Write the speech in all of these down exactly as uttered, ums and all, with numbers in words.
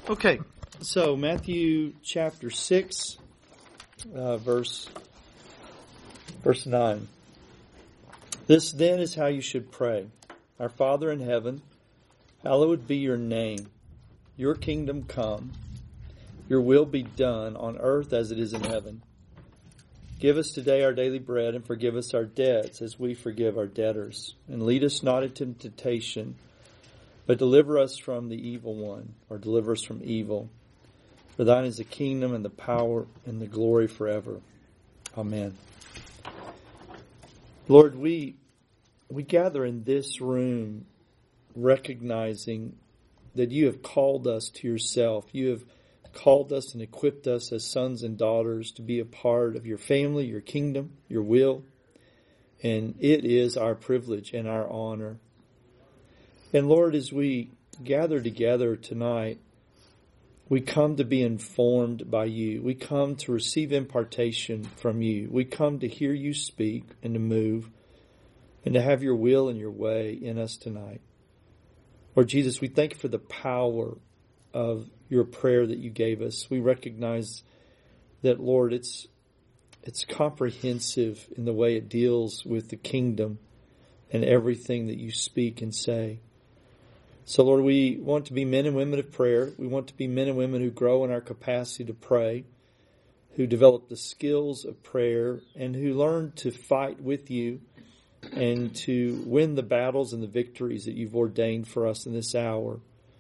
Okay, so Matthew chapter six, uh, verse verse nine. This then is how you should pray. Our Father in heaven, hallowed be your name. Your kingdom come. Your will be done on earth as it is in heaven. Give us today our daily bread, and forgive us our debts as we forgive our debtors. And lead us not into temptation, but deliver us from the evil one, or deliver us from evil. For thine is the kingdom and the power and the glory forever. Amen. Lord, we we gather in this room recognizing that you have called us to yourself. You have called us and equipped us as sons and daughters to be a part of your family, your kingdom, your will. And it is our privilege and our honor. And Lord, as we gather together tonight, we come to be informed by you. We come to receive impartation from you. We come to hear you speak and to move and to have your will and your way in us tonight. Lord Jesus, we thank you for the power of your prayer that you gave us. We recognize that, Lord, it's it's comprehensive in the way it deals with the kingdom and everything that you speak and say. So, Lord, we want to be men and women of prayer. We want to be men and women who grow in our capacity to pray, who develop the skills of prayer, and who learn to fight with you and to win the battles and the victories that you've ordained for us in this hour.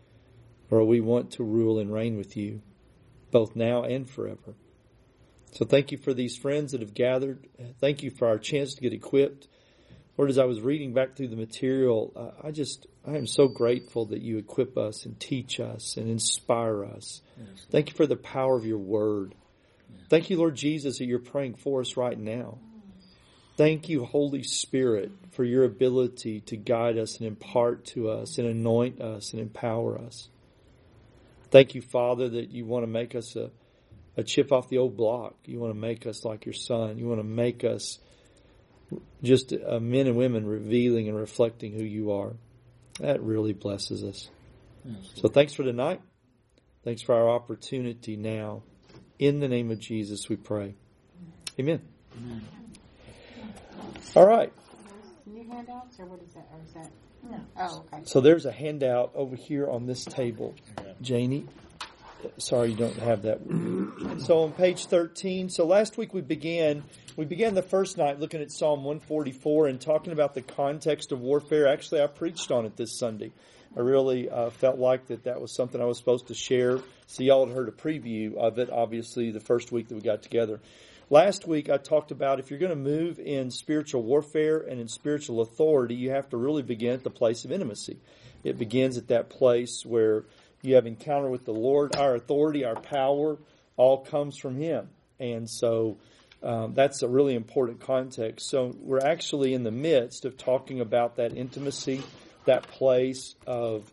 Or we want to rule and reign with you, both now and forever. So thank you for these friends that have gathered. Thank you for our chance to get equipped. Lord, as I was reading back through the material, uh, I just, I am so grateful that you equip us and teach us and inspire us. Yes. Thank you for the power of your word. Yeah. Thank you, Lord Jesus, that you're praying for us right now. Thank you, Holy Spirit, for your ability to guide us and impart to us and anoint us and empower us. Thank you, Father, that you want to make us a, a chip off the old block. You want to make us like your Son. You want to make us just uh, men and women revealing and reflecting who you are. That really blesses us. Yes. So thanks for tonight. Thanks for our opportunity now. In the name of Jesus, we pray. Amen. Amen. All right. New handouts, or what is that? Or is that? No. Oh, okay. So there's a handout over here on this table, Janie. Sorry you don't have that. So on page thirteen, so last week we began, we began the first night looking at Psalm one forty-four and talking about the context of warfare. Actually, I preached on it this Sunday. I really uh, felt like that that was something I was supposed to share. So y'all had heard a preview of it, obviously, the first week that we got together. Last week I talked about if you're going to move in spiritual warfare and in spiritual authority, you have to really begin at the place of intimacy. It begins at that place where you have encounter with the Lord. Our authority, our power, all comes from Him. And so um, that's a really important context. So we're actually in the midst of talking about that intimacy, that place of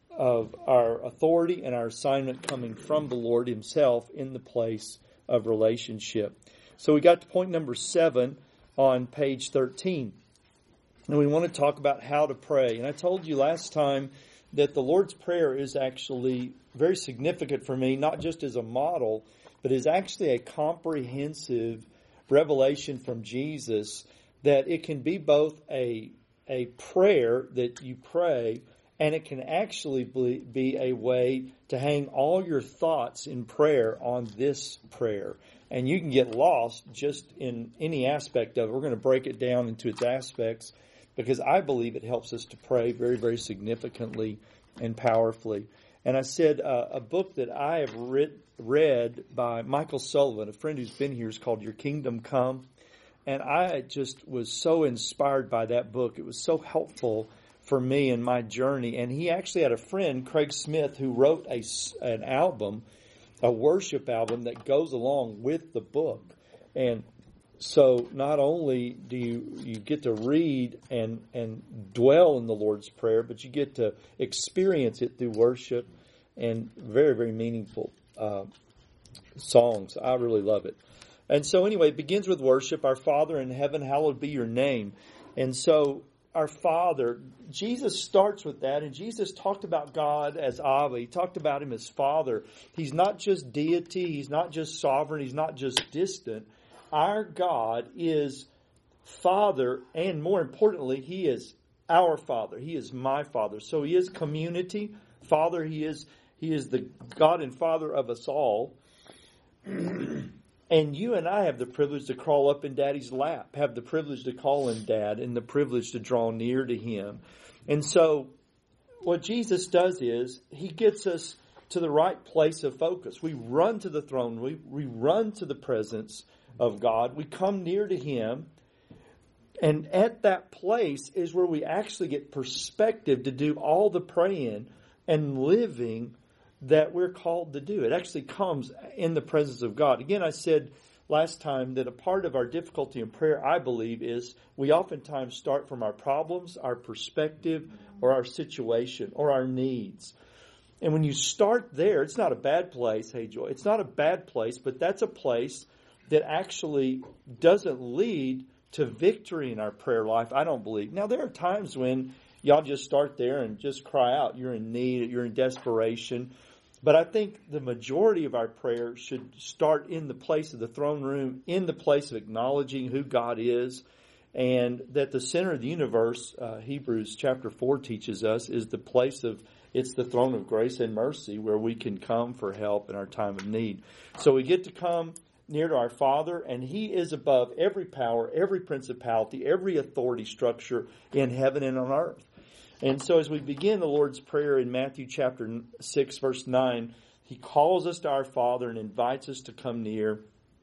of our authority and our assignment coming from the Lord Himself in the place of relationship. So we got to point number seven on page thirteen. And we want to talk about how to pray. And I told you last time that the Lord's Prayer is actually very significant for me, not just as a model, but is actually a comprehensive revelation from Jesus that it can be both a, a prayer that you pray, and it can actually be a way to hang all your thoughts in prayer on this prayer. And you can get lost just in any aspect of it. We're going to break it down into its aspects because I believe it helps us to pray very, very significantly and powerfully. And I said uh, a book that I have read, read by Michael Sullivan, a friend who's been here, is called Your Kingdom Come. And I just was so inspired by that book. It was so helpful for me in my journey. And he actually had a friend, Craig Smith, who wrote a, an album, a worship album that goes along with the book. And so not only do you, you get to read and, and dwell in the Lord's Prayer, but you get to experience it through worship and very, very meaningful uh, songs. I really love it. And so anyway, it begins with worship. Our Father in heaven, hallowed be your name. And so our Father, Jesus starts with that, and Jesus talked about God as Abba. He talked about Him as Father. He's not just deity. He's not just sovereign. He's not just distant. Our God is Father, and more importantly, He is our Father. He is my Father. So He is community. Father, He is He is the God and Father of us all. And you and I have the privilege to crawl up in Daddy's lap, have the privilege to call Him Dad, and the privilege to draw near to Him. And so what Jesus does is He gets us to the right place of focus. We run to the throne. We, we run to the presence of God. We come near to Him. And at that place is where we actually get perspective to do all the praying and living that we're called to do. It actually comes in the presence of God. Again, I said last time that a part of our difficulty in prayer, I believe, is we oftentimes start from our problems, our perspective, or our situation, or our needs. And when you start there, it's not a bad place, hey Joy, it's not a bad place, but that's a place that actually doesn't lead to victory in our prayer life, I don't believe. Now, there are times when y'all just start there and just cry out. You're in need, you're in desperation. But I think the majority of our prayer should start in the place of the throne room, in the place of acknowledging who God is, and that the center of the universe, uh, Hebrews chapter four teaches us, is the place of, it's the throne of grace and mercy where we can come for help in our time of need. So we get to come near to our Father, and He is above every power, every principality, every authority structure in heaven and on earth. And so as we begin the Lord's Prayer in Matthew chapter six, verse nine, He calls us to our Father and invites us to come near.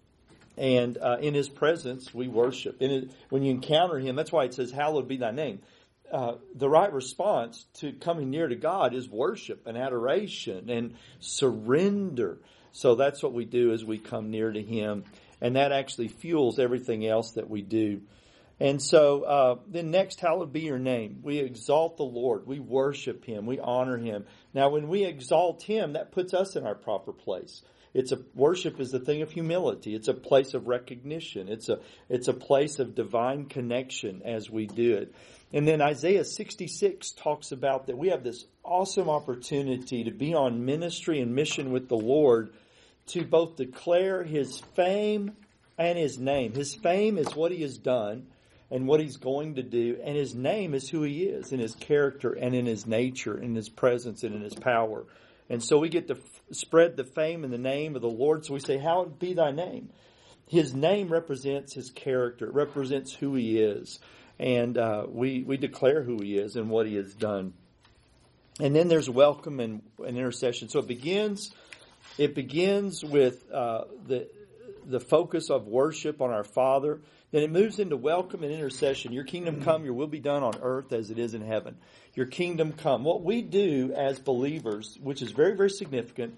And uh, in His presence, we worship. In it, when you encounter Him, that's why it says, hallowed be Thy name. Uh, the right response to coming near to God is worship and adoration and surrender. So that's what we do as we come near to Him. And that actually fuels everything else that we do. And so uh, then next, hallowed be Your name. We exalt the Lord. We worship Him. We honor Him. Now, when we exalt Him, that puts us in our proper place. It's a worship is the thing of humility. It's a place of recognition. It's a it's a place of divine connection as we do it. And then Isaiah sixty-six talks about that we have this awesome opportunity to be on ministry and mission with the Lord, to both declare His fame and His name. His fame is what He has done and what He's going to do, and His name is who He is in His character and in His nature, in His presence and in His power. And so we get to f- spread the fame and the name of the Lord. So we say, hallowed be Thy name. His name represents His character. It represents who He is. And uh, we, we declare who He is and what He has done. And then there's welcome and, and intercession. So it begins, it begins with uh, the the focus of worship on our Father. Then it moves into welcome and intercession. Your kingdom come, Your will be done on earth as it is in heaven. Your kingdom come. What we do as believers, which is very, very significant,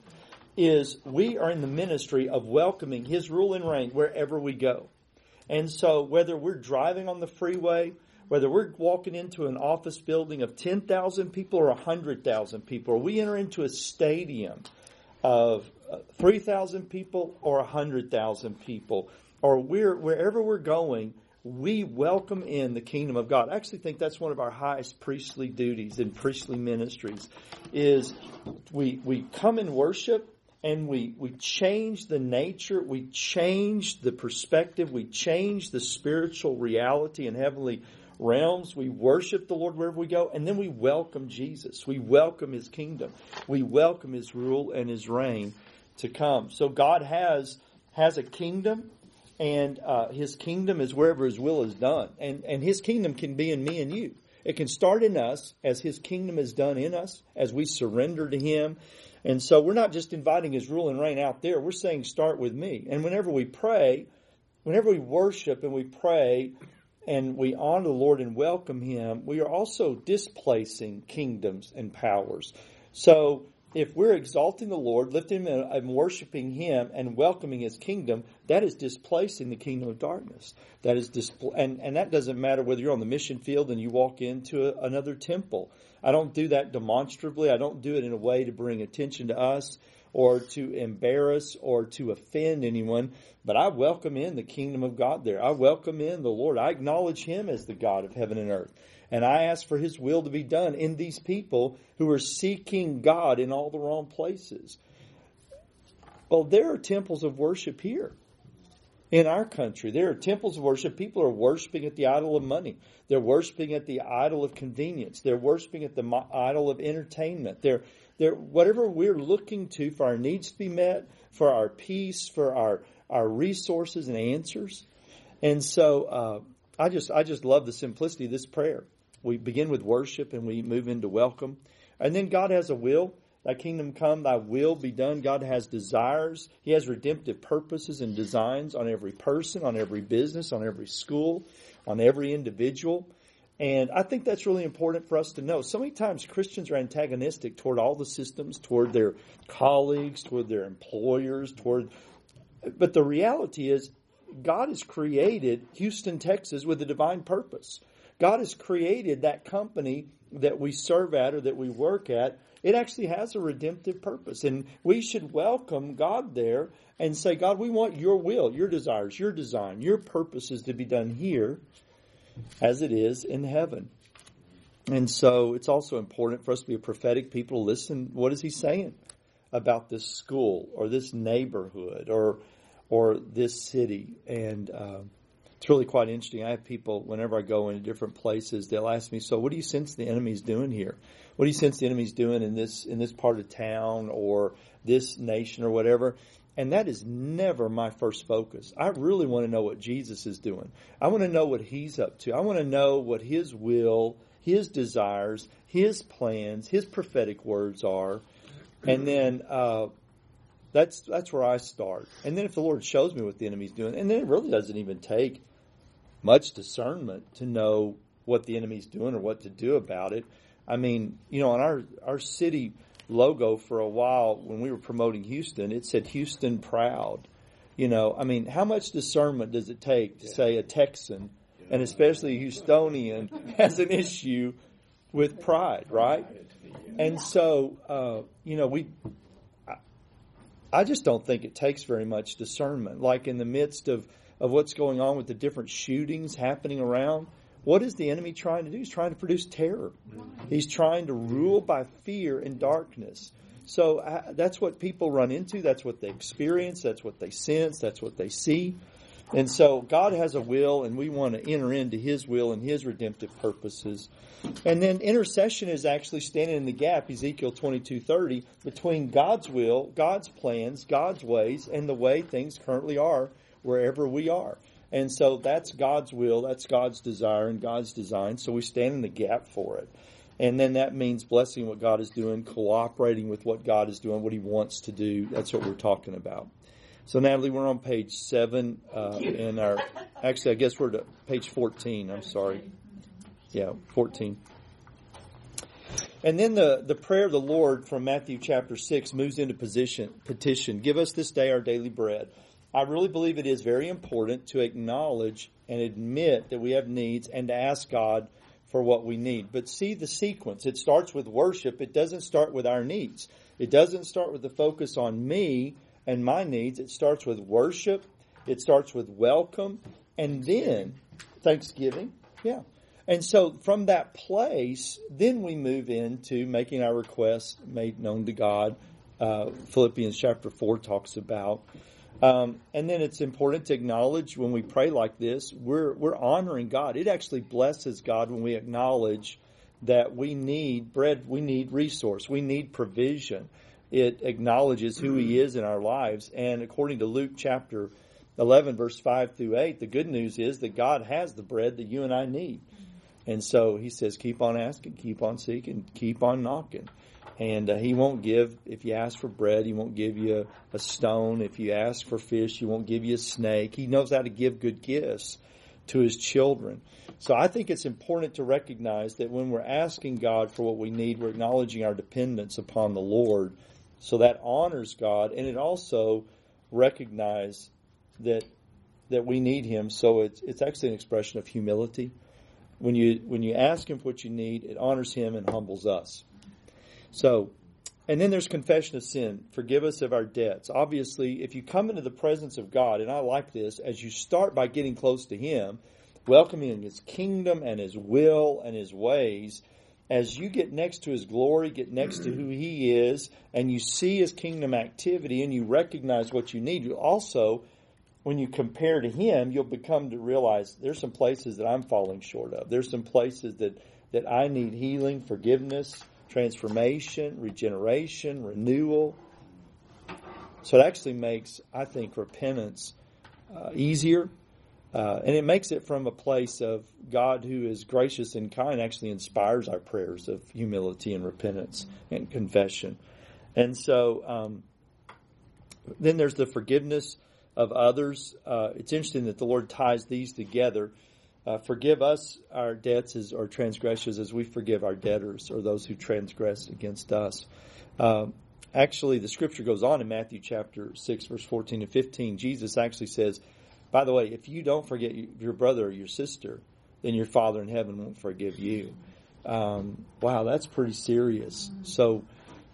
is we are in the ministry of welcoming His rule and reign wherever we go. And so whether we're driving on the freeway, whether we're walking into an office building of ten thousand people or one hundred thousand people, or we enter into a stadium of three thousand people or one hundred thousand people, or we're wherever we're going, we welcome in the kingdom of God. I actually think that's one of our highest priestly duties in priestly ministries, is we we come and worship, and we, we change the nature, we change the perspective, we change the spiritual reality in heavenly realms. We worship the Lord wherever we go, and then we welcome Jesus. We welcome His kingdom. We welcome His rule and His reign to come. So God has has a kingdom, and uh, His kingdom is wherever His will is done. And, and His kingdom can be in me and you. It can start in us as His kingdom is done in us, as we surrender to Him. And so we're not just inviting His rule and reign out there. We're saying start with me. And whenever we pray, whenever we worship and we pray and we honor the Lord and welcome Him, we are also displacing kingdoms and powers. So if we're exalting the Lord, lifting Him and worshiping Him and welcoming His kingdom, that is displacing the kingdom of darkness. That is displ- and, and that doesn't matter whether you're on the mission field and you walk into a, another temple. I don't do that demonstrably. I don't do it in a way to bring attention to us or to embarrass or to offend anyone. But I welcome in the kingdom of God there. I welcome in the Lord. I acknowledge Him as the God of heaven and earth. And I ask for His will to be done in these people who are seeking God in all the wrong places. Well, there are temples of worship here in our country. There are temples of worship. People are worshiping at the idol of money. They're worshiping at the idol of convenience. They're worshiping at the idol of entertainment. They're, they're whatever we're looking to for our needs to be met, for our peace, for our, our resources and answers. And so uh, I just I just love the simplicity of this prayer. We begin with worship and we move into welcome. And then God has a will. Thy kingdom come, thy will be done. God has desires. He has redemptive purposes and designs on every person, on every business, on every school, on every individual. And I think that's really important for us to know. So many times Christians are antagonistic toward all the systems, toward their colleagues, toward their employers, toward... But the reality is God has created Houston, Texas with a divine purpose. God has created that company that we serve at or that we work at. It actually has a redemptive purpose. And we should welcome God there and say, God, we want your will, your desires, your design, your purposes to be done here as it is in heaven. And so it's also important for us to be a prophetic people to listen. What is He saying about this school or this neighborhood or or this city? And uh, it's really quite interesting. I have people, whenever I go into different places, they'll ask me, so what do you sense the enemy's doing here? What do you sense the enemy's doing in this in this part of town or this nation or whatever? And that is never my first focus. I really want to know what Jesus is doing. I want to know what He's up to. I want to know what His will, His desires, His plans, His prophetic words are. And then uh, that's that's where I start. And then if the Lord shows me what the enemy's doing, and then it really doesn't even take much discernment to know what the enemy's doing or what to do about it. I mean, you know, on our, our city logo for a while when we were promoting Houston, it said Houston Proud. You know, I mean, how much discernment does it take to say a Texan, and especially a Houstonian, has an issue with pride, right? And so, uh, you know, we... I, I just don't think it takes very much discernment. Like in the midst of, of what's going on with the different shootings happening around, what is the enemy trying to do? He's trying to produce terror. He's trying to rule by fear and darkness. So uh, that's what people run into. That's what they experience. That's what they sense. That's what they see. And so God has a will, and we want to enter into His will and His redemptive purposes. And then intercession is actually standing in the gap, Ezekiel twenty-two thirty, between God's will, God's plans, God's ways, and the way things currently are wherever we are. And so that's God's will, that's God's desire and God's design. So we stand in the gap for it. And then that means blessing what God is doing, cooperating with what God is doing, what He wants to do. That's what we're talking about. So Natalie, we're on page seven uh, in our, actually I guess we're to page fourteen, I'm sorry. Yeah, fourteen. And then the, the prayer of the Lord from Matthew chapter six moves into position, petition. Give us this day our daily bread. I really believe it is very important to acknowledge and admit that we have needs and to ask God for what we need. But see the sequence. It starts with worship. It doesn't start with our needs. It doesn't start with the focus on me and my needs. It starts with worship. It starts with welcome. And then thanksgiving. Yeah. And so from that place, then we move into making our requests made known to God. Uh, Philippians chapter four talks about. Um, and then it's important to acknowledge when we pray like this, we're we're honoring God. It actually blesses God when we acknowledge that we need bread, we need resource, we need provision. It acknowledges who He is in our lives. And according to Luke chapter eleven, verse five through eight, the good news is that God has the bread that you and I need. And so He says, keep on asking, keep on seeking, keep on knocking. And uh, He won't give, if you ask for bread, He won't give you a, a stone. If you ask for fish, He won't give you a snake. He knows how to give good gifts to His children. So I think it's important to recognize that when we're asking God for what we need, we're acknowledging our dependence upon the Lord. So that honors God, and it also recognizes that that we need Him. So it's it's actually an expression of humility. When you when you ask Him for what you need, it honors Him and humbles us. So, and then there's confession of sin. Forgive us of our debts. Obviously, if you come into the presence of God, and I like this, as you start by getting close to Him, welcoming His kingdom and His will and His ways. As you get next to His glory, get next to who He is, and you see His kingdom activity and you recognize what you need, you also, when you compare to Him, you'll become to realize there's some places that I'm falling short of. There's some places that, that I need healing, forgiveness, transformation, regeneration, renewal. So it actually makes, I think, repentance uh, easier. Uh, and it makes it from a place of God who is gracious and kind, actually inspires our prayers of humility and repentance and confession. And so um, then there's the forgiveness of others. Uh, it's interesting that the Lord ties these together. Uh, forgive us our debts as, or transgressions as we forgive our debtors or those who transgress against us. Um, actually, the scripture goes on in Matthew chapter six, verse fourteen and fifteen. Jesus actually says, by the way, if you don't forget your brother or your sister, then your Father in heaven won't forgive you. Um, wow, that's pretty serious. So,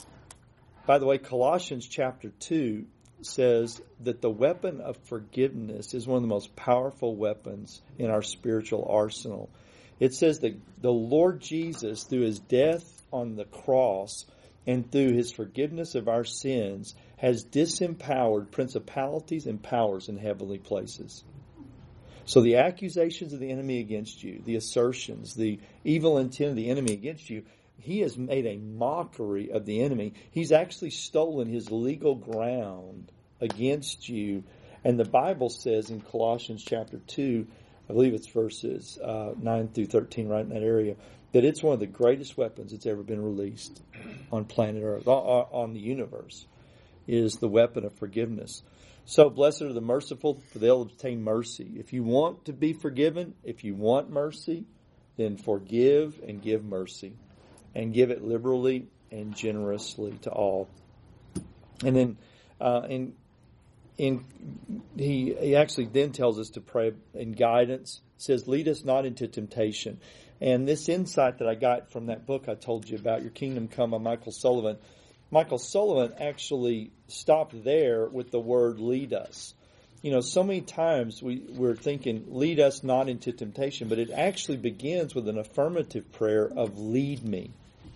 by the way, Colossians chapter two says that the weapon of forgiveness is one of the most powerful weapons in our spiritual arsenal. It says that the Lord Jesus, through His death on the cross and through His forgiveness of our sins, has disempowered principalities and powers in heavenly places. So the accusations of the enemy against you, the assertions, the evil intent of the enemy against you, he has made a mockery of the enemy. He's actually stolen his legal ground against you. And the Bible says in Colossians chapter two, I believe it's verses uh, nine through thirteen, right in that area, that it's one of the greatest weapons that's ever been released on planet Earth, on the universe, is the weapon of forgiveness. So blessed are the merciful, for they'll obtain mercy. If you want to be forgiven, if you want mercy, then forgive and give mercy. And give it liberally and generously to all. And then uh, in, in, he, he actually then tells us to pray in guidance. It says, lead us not into temptation. And this insight that I got from that book I told you about, Your Kingdom Come, by Michael Sullivan, Michael Sullivan actually stopped there with the word lead us. You know, so many times we, we're thinking, lead us not into temptation, but it actually begins with an affirmative prayer of lead me.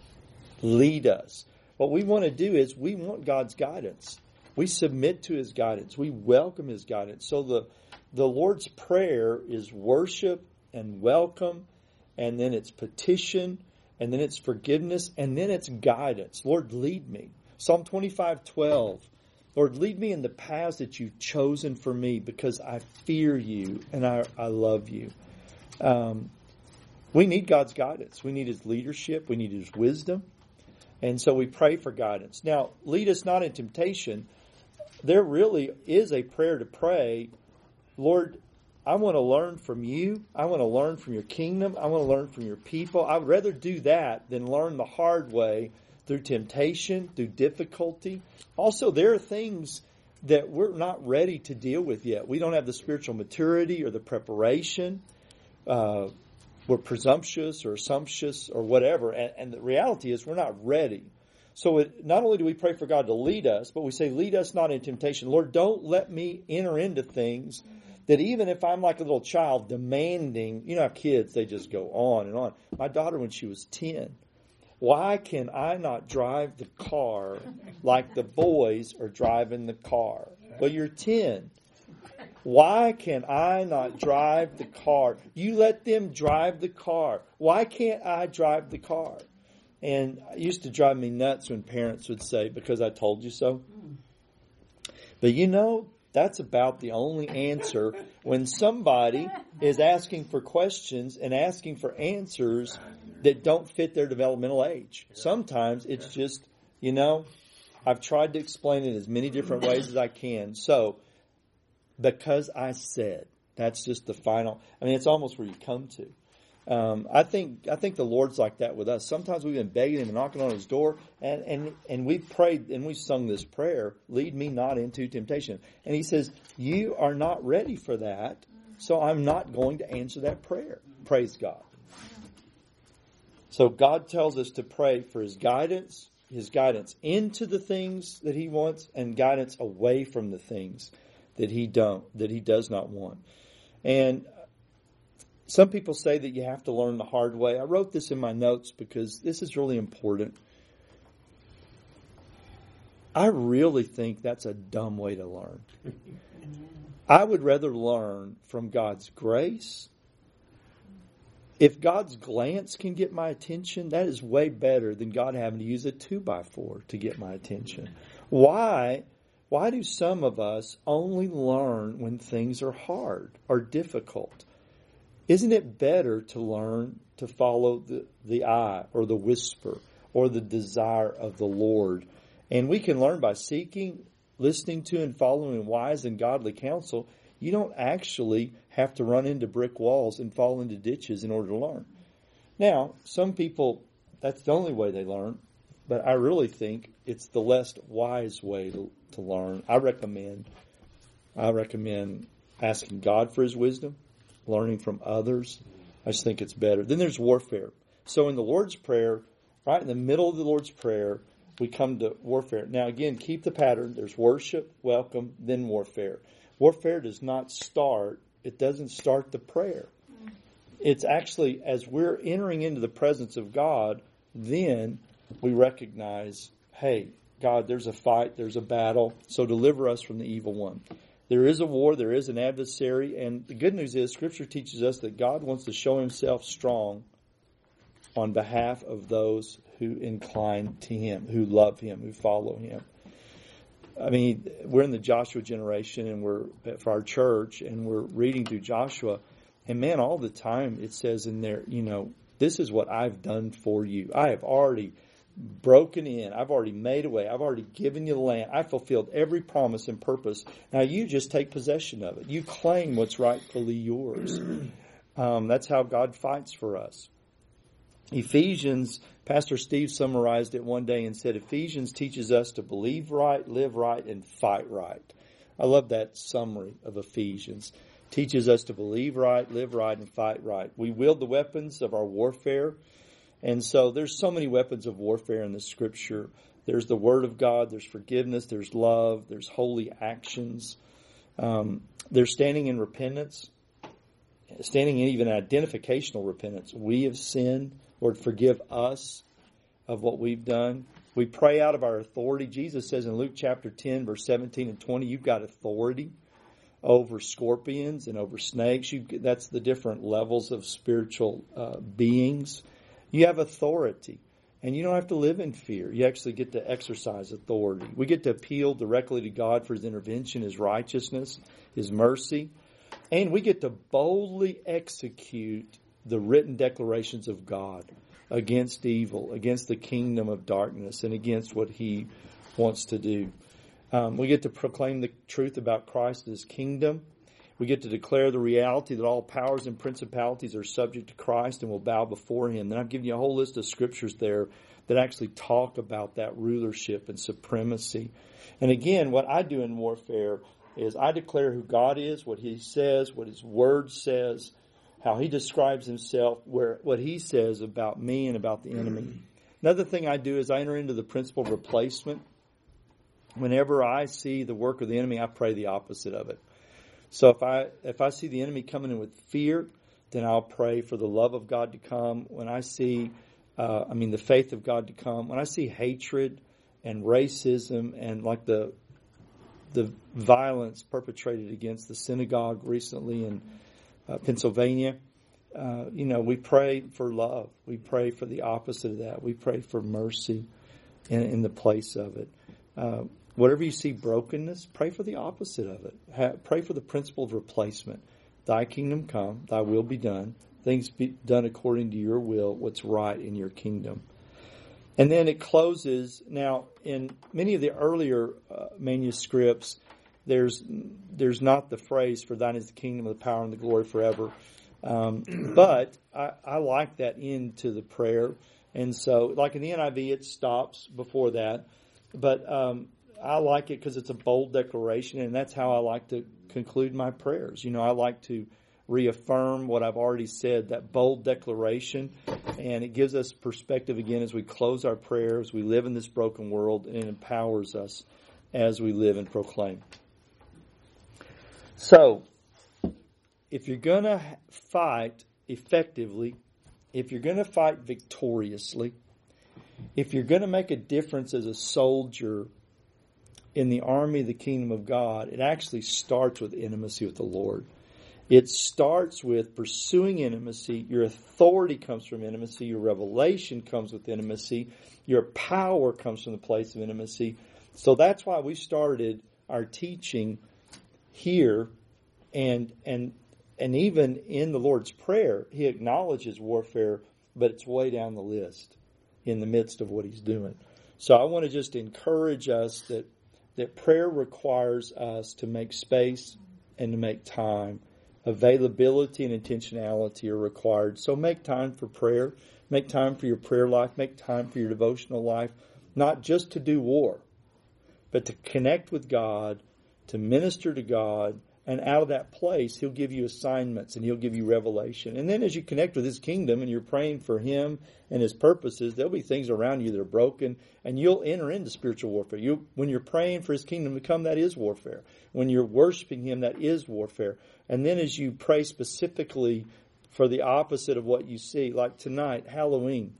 Lead us. What we want to do is we want God's guidance. We submit to His guidance. We welcome His guidance. So the, the Lord's Prayer is worship and welcome, and then it's petition, and then it's forgiveness, and then it's guidance. Lord, lead me. Psalm twenty-five twelve. Lord, lead me in the paths that you've chosen for me because I fear you and I, I love you. Um, we need God's guidance. We need His leadership. We need His wisdom. And so we pray for guidance. Now, lead us not in temptation. There really is a prayer to pray, Lord, I want to learn from you. I want to learn from your kingdom. I want to learn from your people. I would rather do that than learn the hard way through temptation, through difficulty. Also, there are things that we're not ready to deal with yet. We don't have the spiritual maturity or the preparation. Uh, we're presumptuous or assumptuous or whatever. And, and the reality is we're not ready. So it, not only do we pray for God to lead us, but we say, lead us not in temptation. Lord, don't let me enter into things that even if I'm like a little child demanding, you know how kids, they just go on and on. My daughter, when she was ten, why can I not drive the car like the boys are driving the car? Well, you're ten. Why can I not drive the car? You let them drive the car. Why can't I drive the car? And it used to drive me nuts when parents would say, because I told you so. But you know, that's about the only answer when somebody is asking for questions and asking for answers that don't fit their developmental age. Sometimes it's just, you know, I've tried to explain it as many different ways as I can. So, because I said, that's just the final, I mean, it's almost where you come to. Um, I think I think the Lord's like that with us. Sometimes we've been begging Him and knocking on His door, and, and, and we've prayed and we've sung this prayer, lead me not into temptation. And He says, you are not ready for that, so I'm not going to answer that prayer. Praise God. So God tells us to pray for His guidance, His guidance into the things that He wants, and guidance away from the things that He don't, that He does not want. And Some people say that you have to learn the hard way. I wrote this in my notes because this is really important. I really think that's a dumb way to learn. I would rather learn from God's grace. If God's glance can get my attention, that is way better than God having to use a two by four to get my attention. Why? Why do some of us only learn when things are hard or difficult? Isn't it better to learn to follow the, the eye or the whisper or the desire of the Lord? And we can learn by seeking, listening to, and following wise and godly counsel. You don't actually have to run into brick walls and fall into ditches in order to learn. Now, some people, that's the only way they learn. But I really think it's the less wise way to, to learn. I recommend, I recommend asking God for His wisdom, learning from others. I just think it's better. Then there's warfare. So in the Lord's Prayer, right in the middle of the Lord's Prayer, we come to warfare. Now again, keep the pattern. There's worship, welcome, then warfare. Warfare does not start, it doesn't start the prayer. It's actually, as we're entering into the presence of God, then we recognize, hey, God, there's a fight, there's a battle, so deliver us from the evil one. There is a war, there is an adversary, and the good news is Scripture teaches us that God wants to show Himself strong on behalf of those who incline to Him, who love Him, who follow Him. I mean, we're in the Joshua generation, and we're for our church, and we're reading through Joshua, and man, all the time it says in there, you know, this is what I've done for you. I have already broken in. I've already made a way. I've already given you the land. I fulfilled every promise and purpose. Now you just take possession of it. You claim what's rightfully yours. Um, that's how God fights for us. Ephesians, Pastor Steve summarized it one day and said, Ephesians teaches us to believe right, live right, and fight right. I love that summary of Ephesians. Teaches us to believe right, live right, and fight right. We wield the weapons of our warfare. And so there's so many weapons of warfare in the Scripture. There's the Word of God, there's forgiveness, there's love, there's holy actions. Um, there's standing in repentance, standing in even identificational repentance. We have sinned. Lord, forgive us of what we've done. We pray out of our authority. Jesus says in Luke chapter ten, verse seventeen and twenty, you've got authority over scorpions and over snakes. You, that's the different levels of spiritual uh, beings. You have authority, and you don't have to live in fear. You actually get to exercise authority. We get to appeal directly to God for His intervention, His righteousness, His mercy, and we get to boldly execute the written declarations of God against evil, against the kingdom of darkness, and against what He wants to do. Um, we get to proclaim the truth about Christ and His kingdom. We get to declare the reality that all powers and principalities are subject to Christ and will bow before Him. And I've given you a whole list of scriptures there that actually talk about that rulership and supremacy. And again, what I do in warfare is I declare who God is, what He says, what His Word says, how He describes Himself, where what He says about me and about the enemy. Another thing I do is I enter into the principle of replacement. Whenever I see the work of the enemy, I pray the opposite of it. So if I if I see the enemy coming in with fear, then I'll pray for the love of God to come. When I see, uh, I mean, the faith of God to come. When I see hatred and racism and like the the violence perpetrated against the synagogue recently in uh, Pennsylvania, uh, you know, we pray for love. We pray for the opposite of that. We pray for mercy in, in the place of it. Uh, Whatever you see brokenness, pray for the opposite of it. Ha- pray for the principle of replacement. Thy kingdom come, thy will be done. Things be done according to your will, what's right in your kingdom. And then it closes. Now, in many of the earlier uh, manuscripts, there's there's not the phrase, for thine is the kingdom, the power, and the glory forever. Um, but I, I like that into the prayer. And so, like in the N I V, it stops before that. But um, I like it because it's a bold declaration, and that's how I like to conclude my prayers. You know, I like to reaffirm what I've already said, that bold declaration, and it gives us perspective again as we close our prayers. We live in this broken world, and it empowers us as we live and proclaim. So, if you're going to fight effectively, if you're going to fight victoriously, if you're going to make a difference as a soldier in the army of the kingdom of God, it actually starts with intimacy with the Lord. It starts with pursuing intimacy. Your authority comes from intimacy. Your revelation comes with intimacy. Your power comes from the place of intimacy. So that's why we started our teaching here, and and and even in the Lord's Prayer, He acknowledges warfare, but it's way down the list in the midst of what He's doing. So I want to just encourage us that that prayer requires us to make space and to make time. Availability and intentionality are required. So make time for prayer. Make time for your prayer life. Make time for your devotional life. Not just to do war, but to connect with God, to minister to God, and out of that place, He'll give you assignments and He'll give you revelation. And then as you connect with His kingdom and you're praying for Him and His purposes, there'll be things around you that are broken, and you'll enter into spiritual warfare. You, when you're praying for His kingdom to come, that is warfare. When you're worshiping Him, that is warfare. And then as you pray specifically for the opposite of what you see, like tonight, Halloween.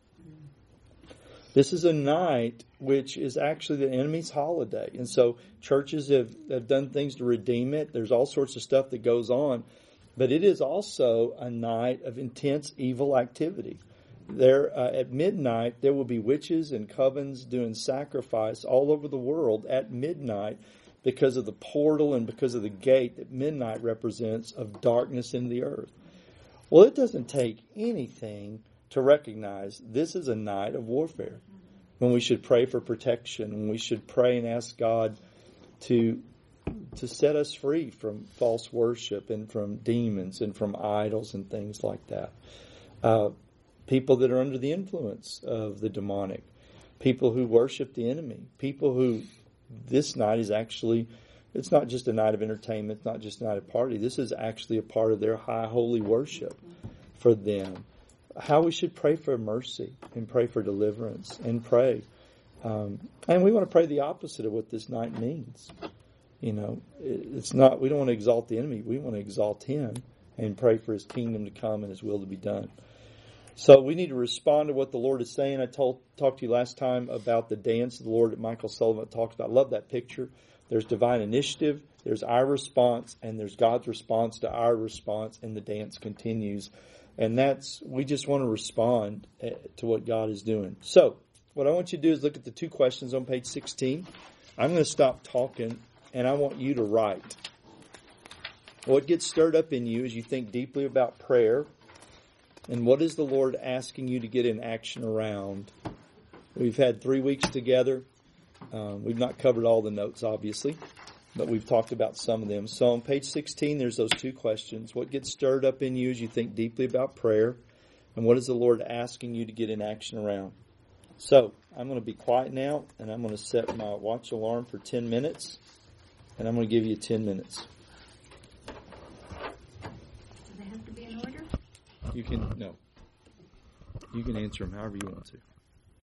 This is a night which is actually the enemy's holiday. And so churches have, have done things to redeem it. There's all sorts of stuff that goes on. But it is also a night of intense evil activity. There, uh, at midnight, there will be witches and covens doing sacrifice all over the world at midnight because of the portal and because of the gate that midnight represents of darkness in the earth. Well, it doesn't take anything to recognize this is a night of warfare, when we should pray for protection, when we should pray and ask God to to set us free from false worship and from demons and from idols and things like that. Uh, people that are under the influence of the demonic, people who worship the enemy, people who this night is actually, it's not just a night of entertainment, it's not just a night of party. This is actually a part of their high holy worship for them. How we should pray for mercy and pray for deliverance and pray. Um, and we want to pray the opposite of what this night means. You know, it's not, we don't want to exalt the enemy. We want to exalt Him and pray for His kingdom to come and His will to be done. So we need to respond to what the Lord is saying. I told, talked to you last time about the dance of the Lord that Michael Sullivan talks about. I love that picture. There's divine initiative, there's our response, and there's God's response to our response, and the dance continues. And that's, we just want to respond to what God is doing. So, what I want you to do is look at the two questions on page sixteen. I'm going to stop talking, and I want you to write. What gets stirred up in you as you think deeply about prayer, and what is the Lord asking you to get in action around? We've had three weeks together. Um, we've not covered all the notes, obviously, but we've talked about some of them. So on page sixteen, there's those two questions. What gets stirred up in you as you think deeply about prayer? And what is the Lord asking you to get in action around? So I'm going to be quiet now, and I'm going to set my watch alarm for ten minutes, and I'm going to give you ten minutes. Do they have to be in order? You can, no. You can answer them however you want to.